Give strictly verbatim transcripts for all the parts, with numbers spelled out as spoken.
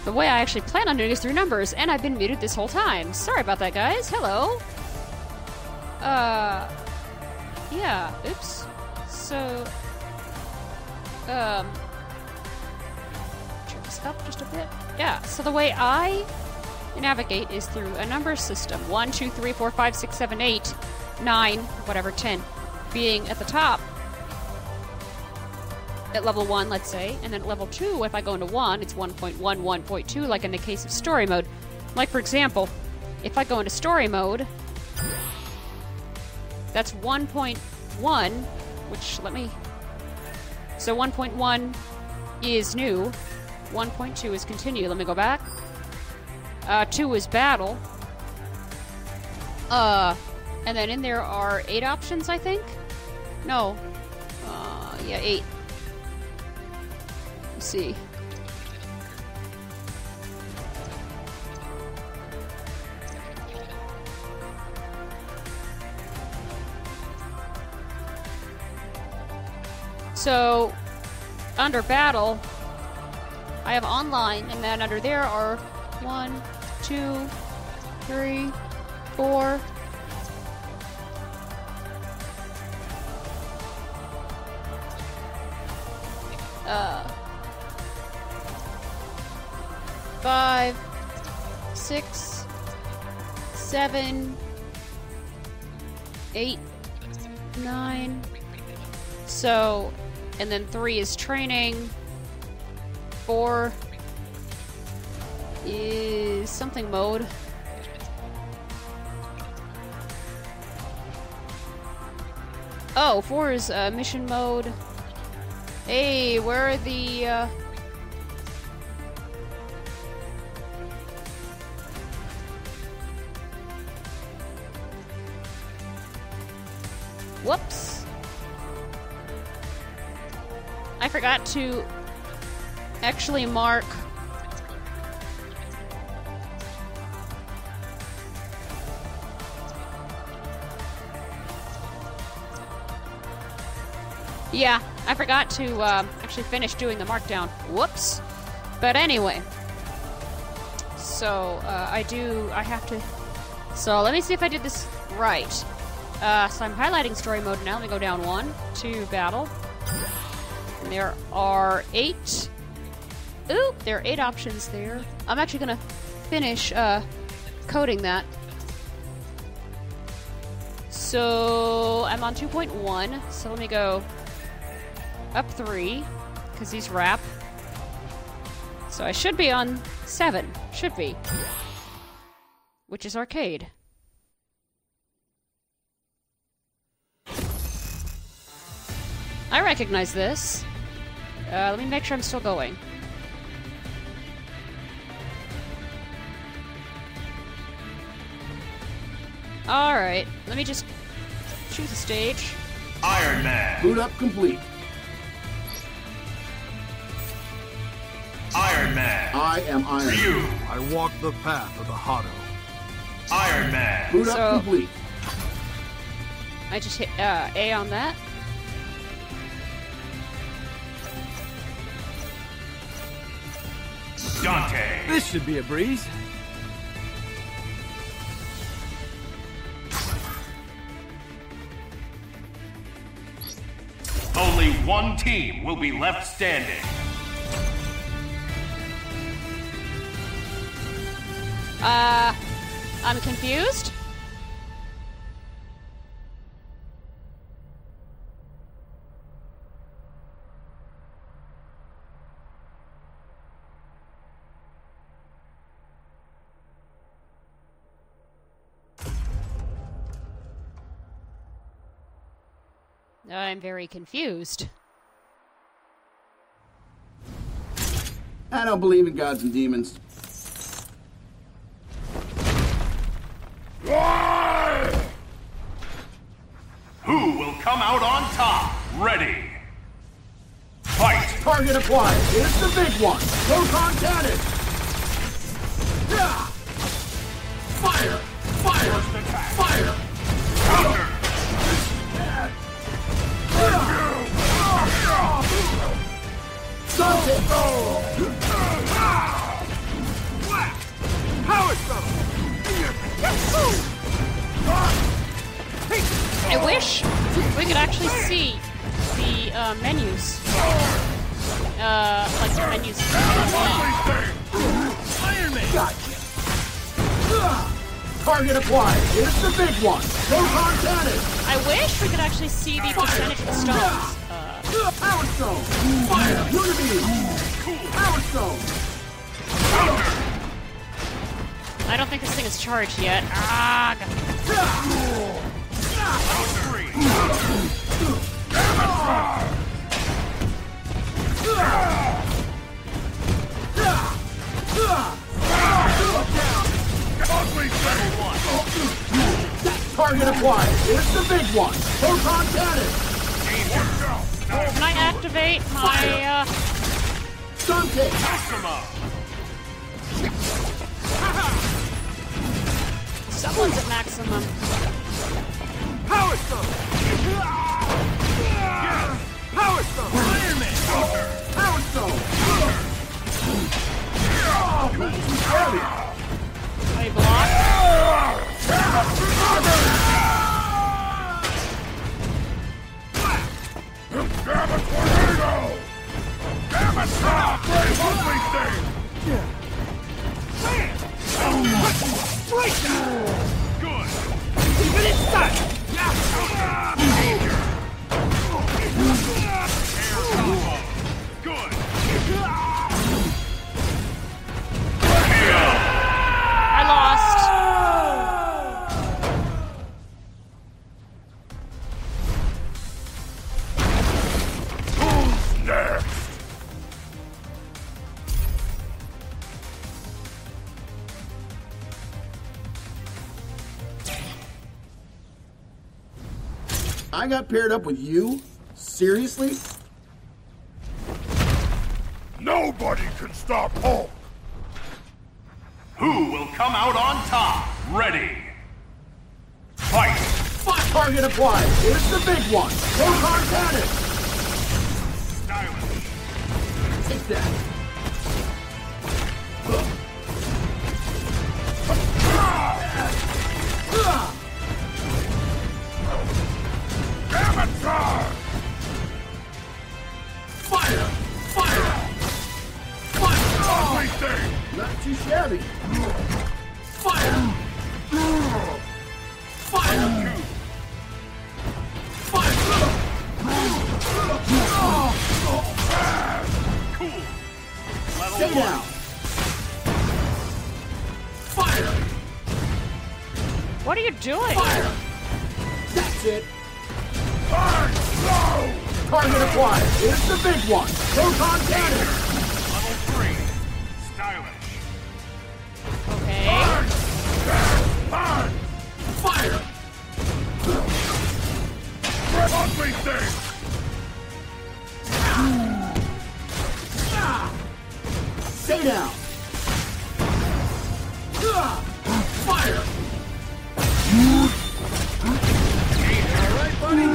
The way I actually plan on doing is through numbers, and I've been muted this whole time. Sorry about that, guys. Hello. Uh, yeah, oops. So, um, turn this up just a bit. Yeah, so the way I navigate is through a number system. One, two, three, four, five, six, seven, eight, nine, whatever, ten. Being at the top at level one, let's say, and then at level two, if I go into one, it's one point one, one point two, like in the case of story mode. Like, for example, if I go into story mode, that's one point one, which, let me... So one point one is new, one point two is continue. Let me go back. Uh, two is battle. Uh, and then in there are eight options, I think? No. Uh, yeah, eight. Let's see. So, under battle, I have online, and then under there are one, two, three, four. Uh, five, six, seven, eight, nine. So, and then three is training. Four is something mode. Oh, four is uh, mission mode. Hey, where are the... Uh... Whoops. I forgot to actually mark... Yeah, I forgot to uh, actually finish doing the markdown. Whoops. But anyway. So, uh, I do... I have to... So, let me see if I did this right. Uh, so I'm highlighting story mode now. Let me go down one, two, battle. And there are eight... Oop! There are eight options there. I'm actually gonna finish, uh, coding that. So, I'm on two point one. So let me go... up three, because these wrap. So I should be on seven. Should be. Which is arcade. I recognize this. Uh, let me make sure I'm still going. Alright, let me just choose a stage. Iron Man. Boot up complete. Iron Man. I am Iron Man. You. I walk the path of the Hado. Iron Man. Boot So- up complete. I just hit uh, A on that. Dante. This should be a breeze. Only one team will be left standing. Uh, I'm confused. I'm very confused. I don't believe in gods and demons. Who will come out on top? Ready. Fight. Target acquired. Here's the big one. Proton cannon. Yeah. Fire. Fire. First attack. Fire. Counter. Dante. we could actually see the uh, menus. Uh, like the menus. Iron Man! Gotcha! Target acquired. Here's the big one. Proton cannon. I wish we could actually see the percentage of the stones. Uh, Power stone. Fire. Unity. Power stone. I don't think this thing is charged yet. Ah! Target acquired. Here's the big one. Proton cannon. Can I activate my, uh... Stun kick. Someone's at maximum. Power Stone! Power Stone! Iron Man! Power stone. I block. Damn it, tornado! Damn it, stop! Brave ugly thing! Good! Even inside! Good! I lost. Who's next? I got paired up with you? Seriously? Nobody can stop Hulk! Who will come out on top? Ready! Fight! Target acquired. Here's the big one. Proton cannon. Stylish! Take that. Avatar! Fire! Fire! Fire! Ugly thing! Not too shabby. Fire! Fire! Fire! Cool! Level Stay one! down. Fire! What are you doing? Fire! That's it. Burn slow! Target acquired. Here's the big one. Proton cannon. Level three! Stylish! Okay. Burn! Fire! Ugly thing! Stay down. Fire! Alright, buddy?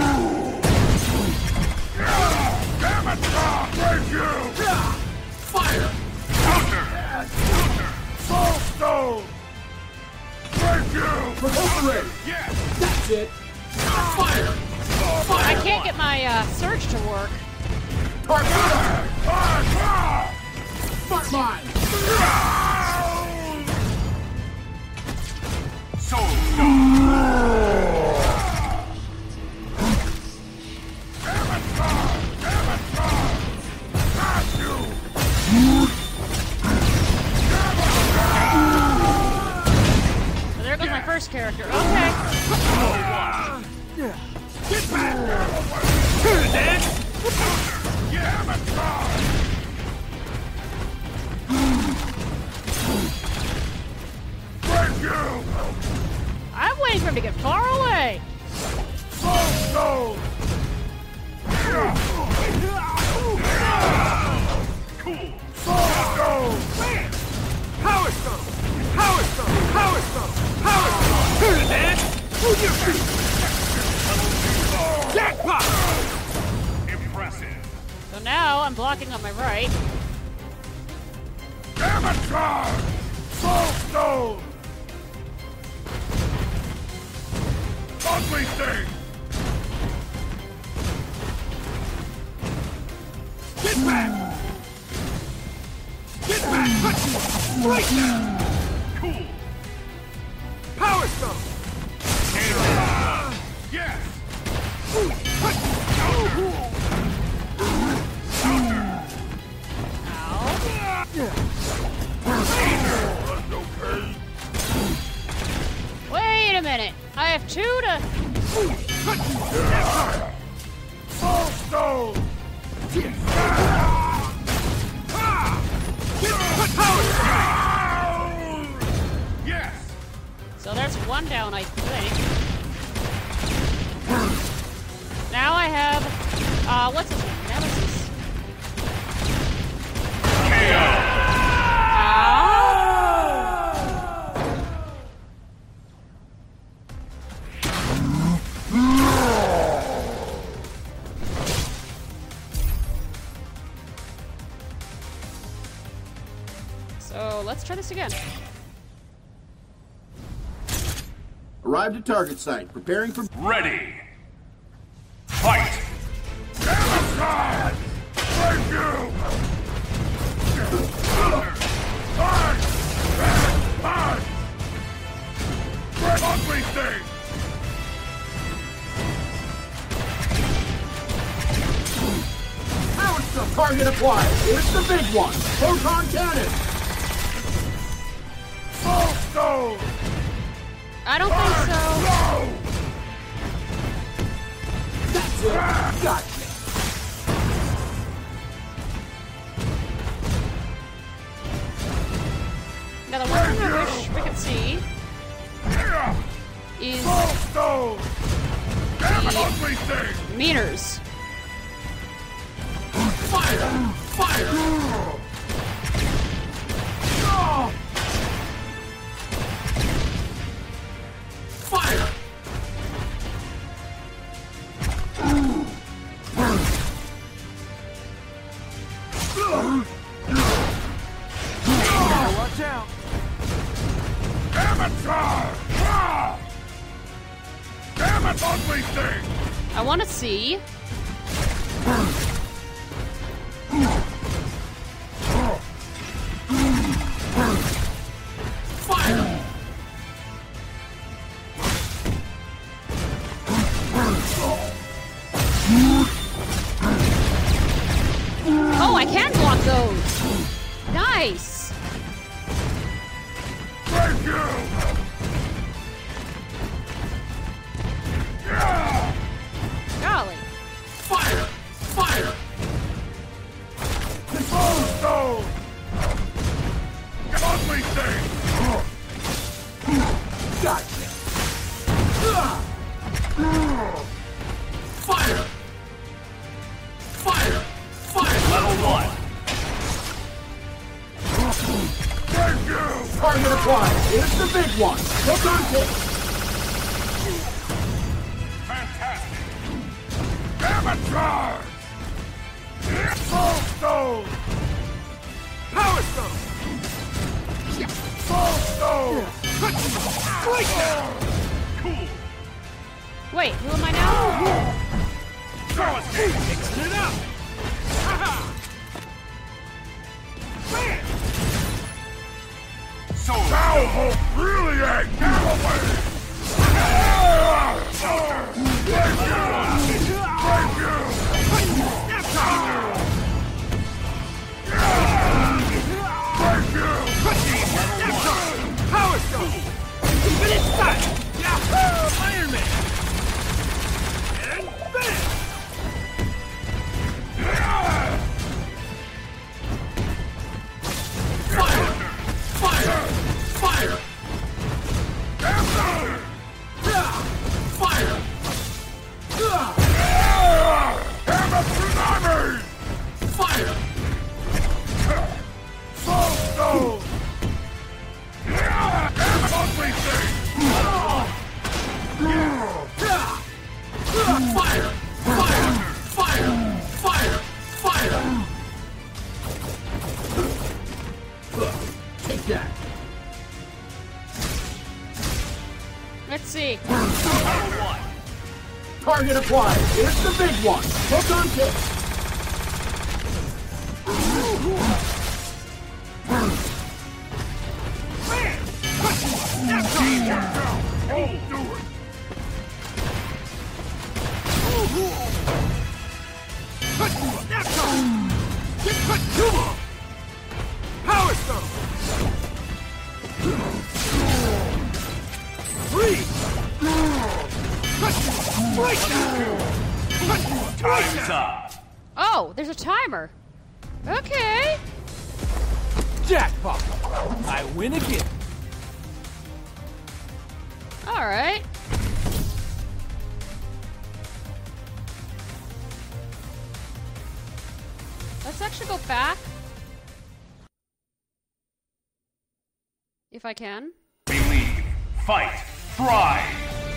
Damn it, stop! Break you! Fire! Counter! Counter! Soul Stone! Break you! Recuperate! Yes! That's it. Fire! I can't get my uh, surge to work. Torpedo! Fire! Fire! Smart mine! Soul Stone! Damn it, stop! Damn it, stop! Got you! So there goes my first character. Okay. Get back! Here, Dan! Yeah, but stop! Break you! I'm waiting for him to get far away. Soul Stone! Cool! Soul Stone! Power Stone! Power Stone! Power Stone! Power Stone! Here, Dan! Move your feet! Jackpot! Impressive! So now I'm blocking on my right. Avatar! Soul Stone! Ugly thing! Cool. Power Stone! Yes. Wait a minute. I have two to... Soul Stone. Yes. So there's one down, I think. Now I have... Uh, what's his name? Nemesis. K O. So let's try this again. Arrived at target site. Preparing for... Ready. Fight. Amazon. Thank you. Fight. Fight. Great ugly thing. Power Stone. Target acquired. It's the big one. Proton cannon. Soul Stone. I don't think so. That's it. Gotcha. Now the one thing I wish we could see is Soul Stone. Damn it, the ugly thing. meters. Fire. Fire. Fire. Watch out! Amateur! Damn it, ugly thing! I want to see. Fire. Oh, I can block those. Nice. Thank you! Yeah! Golly. Fire. Fire. Soul Stone! Ugly thing! Gotcha. Fire. Fire. Fire. Level one. Thank you! Target acquired. It's the big one. Proton kick. Fantastic! Amateur! Soul Stone! Power Stone! Soul Stone! Right now! Cool! Wait, who am I now? Throw us game! Mixing it up! Ha-ha! Bam! So now hope really ain't giveaway! Thank you! Thank you! Thank you! Power Stone! Keep it inside! Yahoo! Iron Man! And bam! Fire. Fire. Fire. Fire. Fire. Soul Stone! Ugly thing! Fire. Fire. Fire. Fire. Fire. Take that. Let's see. Target acquired. It's the big one. Proton kick. Time's up. Oh, there's a timer. Okay. Jackpot! I win again. All right. Let's actually go back. If I can. Believe. Fight. Thrive.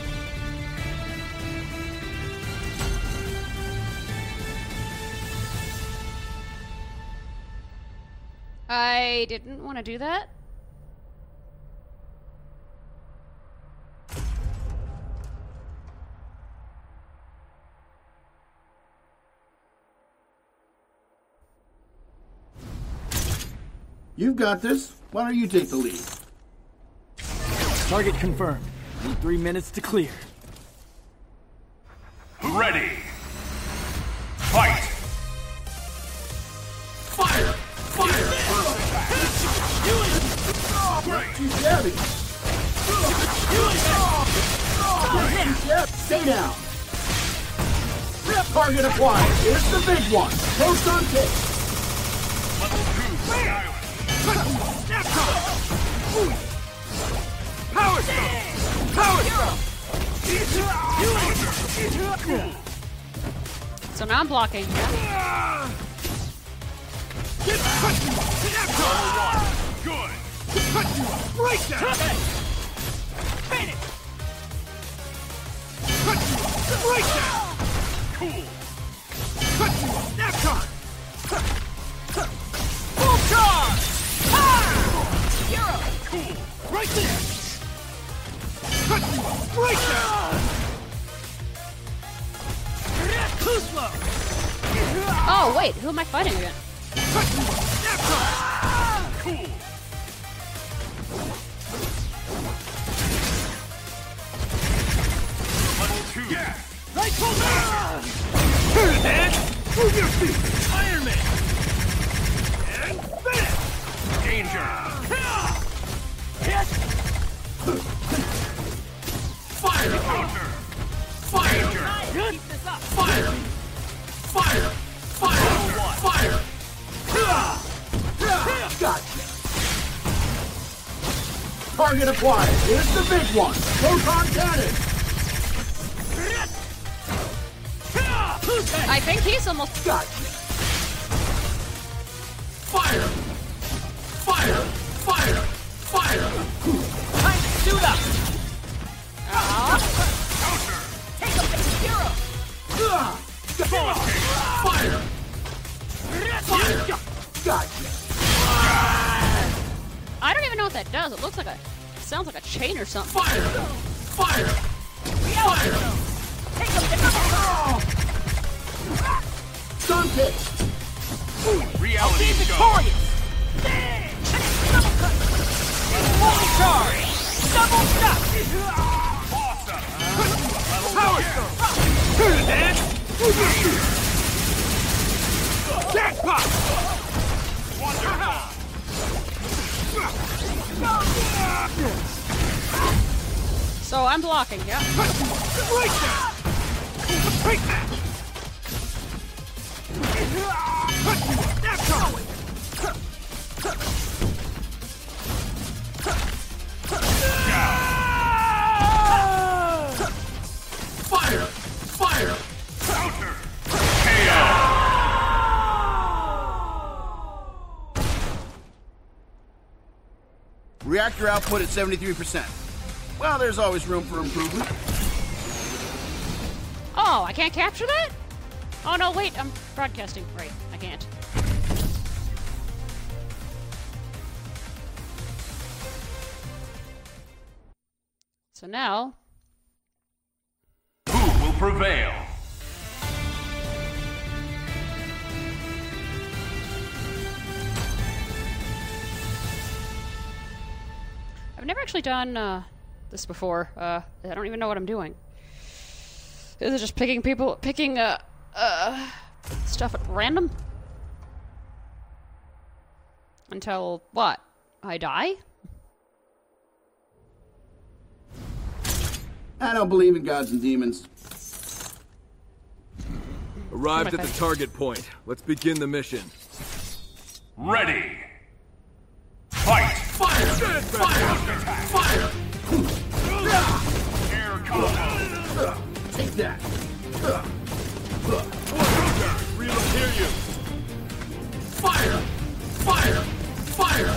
I didn't want to do that. You've got this. Why don't you take the lead? Target confirmed. Need three minutes to clear. Ready. Fight. Fire! Fire! Too shabby. Too shabby. Stay down. Target acquired. Here's the big one. Post on kick. Level two. Skylar. Power Stone! Power Stone! So now I'm blocking. Yeah. Good. Right down! Finish! Right down! Cool. Snap time! Full charge! Hero! Cool. Right there! Right there! Too slow! Oh wait, who am I fighting again? Snap time! Cool. Level two. Yeah. Right shoulder! Here it is! Move your feet! Iron Man! And finish! Danger. Hit! Fire! Counter. Fire! Keep this up! Fire! Fire! Fire! Fire! Gotcha. Target acquired. Here's the big one. Proton cannon. I think he's almost. Gotcha. Fire! Fire! Fire! Fire! Time to suit up! Counter. Take him to zero! Fire! Fire! Gotcha. I don't even know what that does. It looks like a. Sounds like a chain or something. Fire! Fire! Fire! Take him to zero! Sun kick! Reality Be stone. victorious! Full charge! Double stop! Awesome. Power Stone! Here it is! Move your feet! Jackpot! Wonderful. So I'm blocking, yeah. Right there! Take that! Snap time! Fire! Fire! Counter. K O. Reactor output at seventy-three percent. Well, there's always room for improvement. Oh, I can't capture that? Oh no, wait, I'm broadcasting. Right, I can't. So now. Who will prevail? I've never actually done uh, this before. Uh, I don't even know what I'm doing. Is it just picking people, picking uh, uh, stuff at random? Until what? I die? I don't believe in gods and demons. Arrived at the target point. Let's begin the mission. Ready. Fight! Fire! Fire! Fire! Air combo! Take that. Reload, hear you. Fire! Fire! Fire!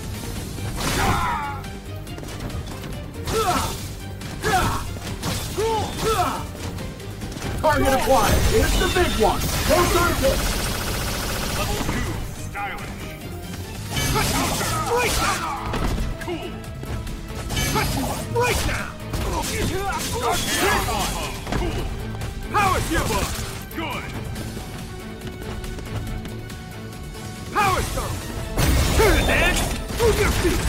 Target acquired. Here's the big one. Proton hit. Level two, stylish. Breakdown! Cool. Breakdown! Air combo. Cool. Power shield. Good. Power stone! Turn it, man! Move your feet!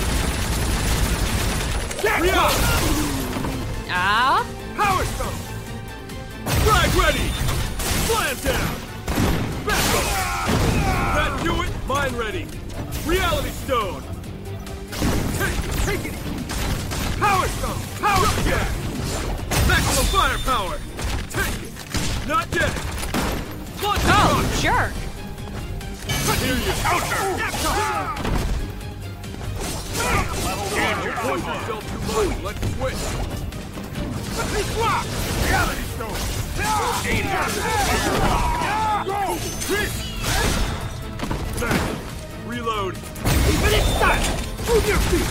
Jackpot! Ah. Power stone! Frag ready! Slam down! Back up! That do it. Mine ready. Reality stone. Take it! Take it! Power stone! Power gas! Maximum firepower. Take it. Not yet. Launch Oh, rocket. jerk. Hear you. Counter. Don't push yourself too much. Let's switch. Let's rock! Reality stone. Danger. Go! Back. Reload. Keep it in sight! Move your feet!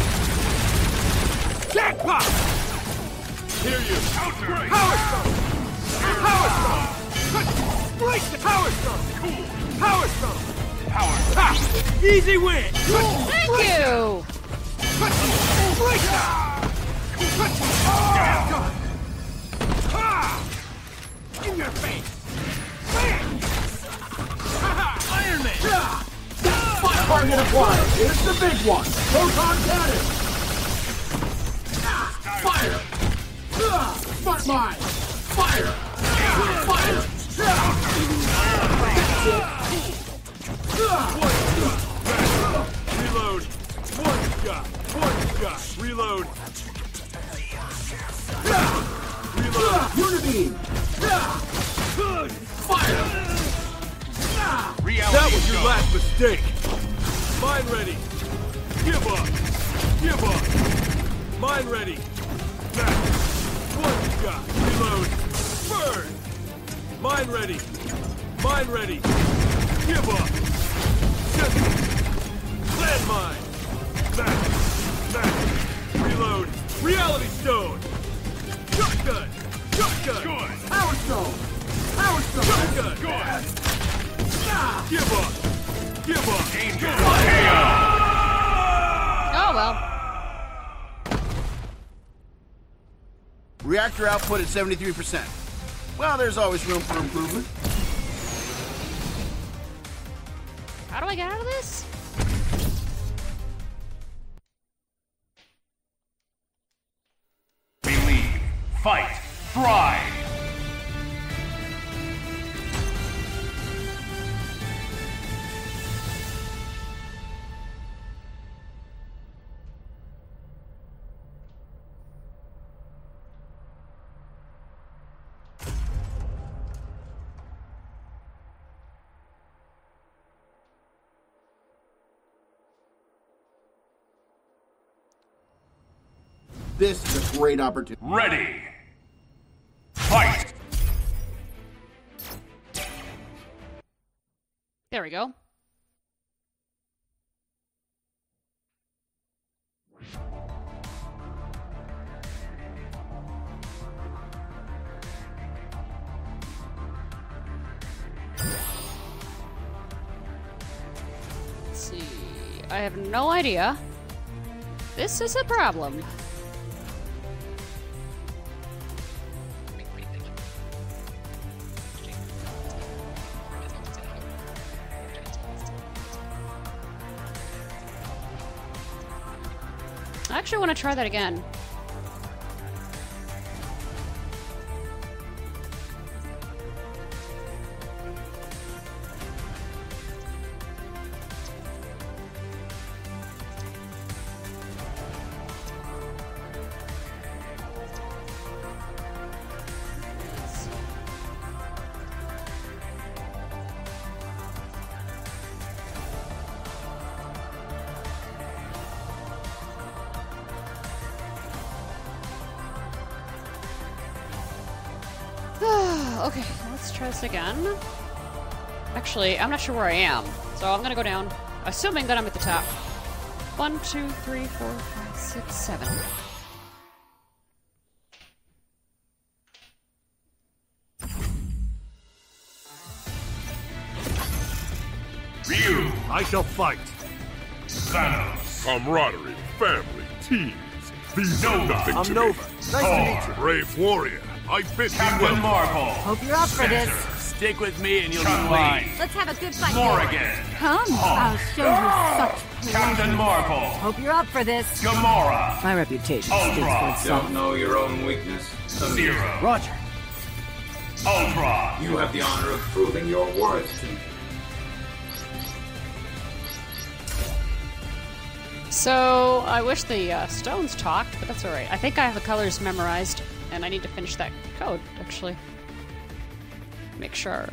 Jackpot! Hear you. Counter. Power stone! Power stone! Break the power stone! Cool. Power stone! Power. Ha! Easy win! Thank you. Break down! In your face! Bam! Iron Man! Target acquired. Here's the big one. Proton cannon. Fire! Smart mine. Fire! Fire! Reload. One shot. One shot. Reload. Reload. Unibeam. Fire! Reality That was your stone. last mistake. Mine ready. Give up. Give up. Mine ready. Back. One shot. Reload. Burn. Mine ready. Mine ready. Give up. Just landmine. Back. Back. Reload. Reality stone. Shotgun. Shotgun. Good. Power stone. Power stone. Shotgun. Good. Give up. Give up. Danger. Oh well. Reactor output at seventy-three percent. Well, there's always room for improvement. How do I get out of this? Believe. Fight. Thrive. This is a great opportunity. Ready. Fight. There we go. Let's see. I have no idea. This is a problem. I actually want to try that again. Okay, let's try this again. Actually, I'm not sure where I am, so I'm gonna go down, assuming that I'm at the top. One, two, three, four, five, six, seven. Ryu, I shall fight. Thanos, Camaraderie, family, teams. These are Nova. nothing I'm to Nova. me. Nice to meet you. Brave warrior, I bid thee Captain well. Marvel, Hope you're up for this. Spectre, Stick with me and you'll be Chun-Li, fine. Let's have a good fight. Morrigan, Come, I'll show you such Captain pleasure. Marvel, Hope you're up for this. Gamora, My reputation speaks for Ultron, itself. Don't know your own weakness. Zero, Roger. Ultron, You have the honor of proving your worth to me. So, I wish the uh, stones talked, but that's alright. I think I have the colors memorized, and I need to finish that code, actually. Make sure.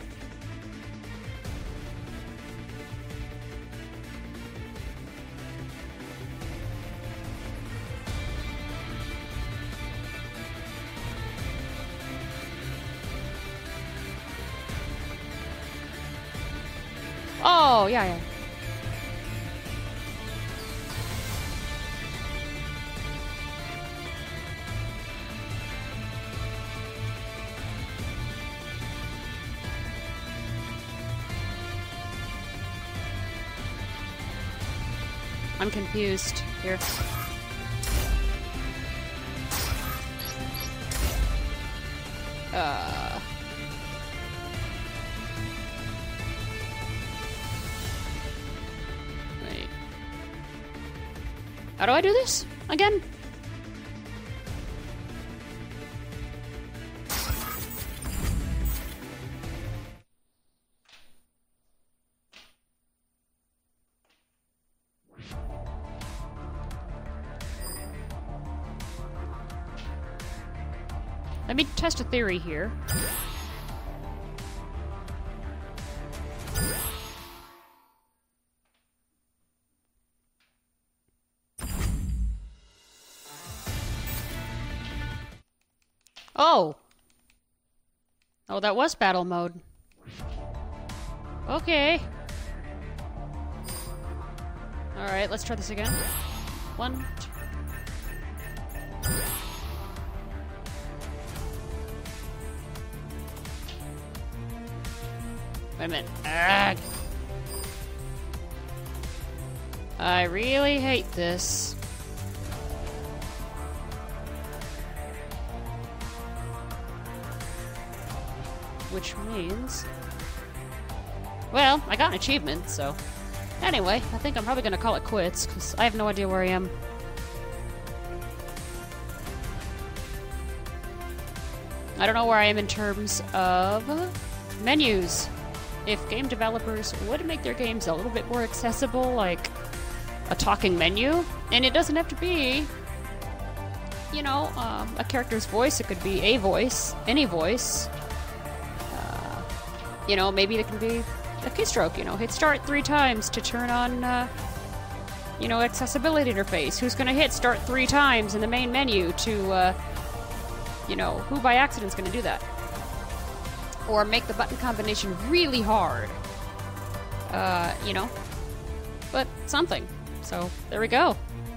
Oh, yeah, yeah. I'm confused here. Uh. Wait. How do I do this again? Let me test a theory here. Oh! Oh, that was battle mode. Okay. Alright, let's try this again. One, two. Wait a minute. Ugh. I really hate this. Which means... Well, I got an achievement, so... Anyway, I think I'm probably gonna call it quits, because I have no idea where I am. I don't know where I am in terms of menus. If game developers would make their games a little bit more accessible, like a talking menu, and it doesn't have to be, you know, um, a character's voice. It could be a voice, any voice. Uh, you know, maybe it can be a keystroke. You know, hit start three times to turn on, uh, you know, accessibility interface. Who's going to hit start three times in the main menu to, uh, you know, who by accident is going to do that? Or make the button combination really hard. Uh, you know. But something. So, there we go.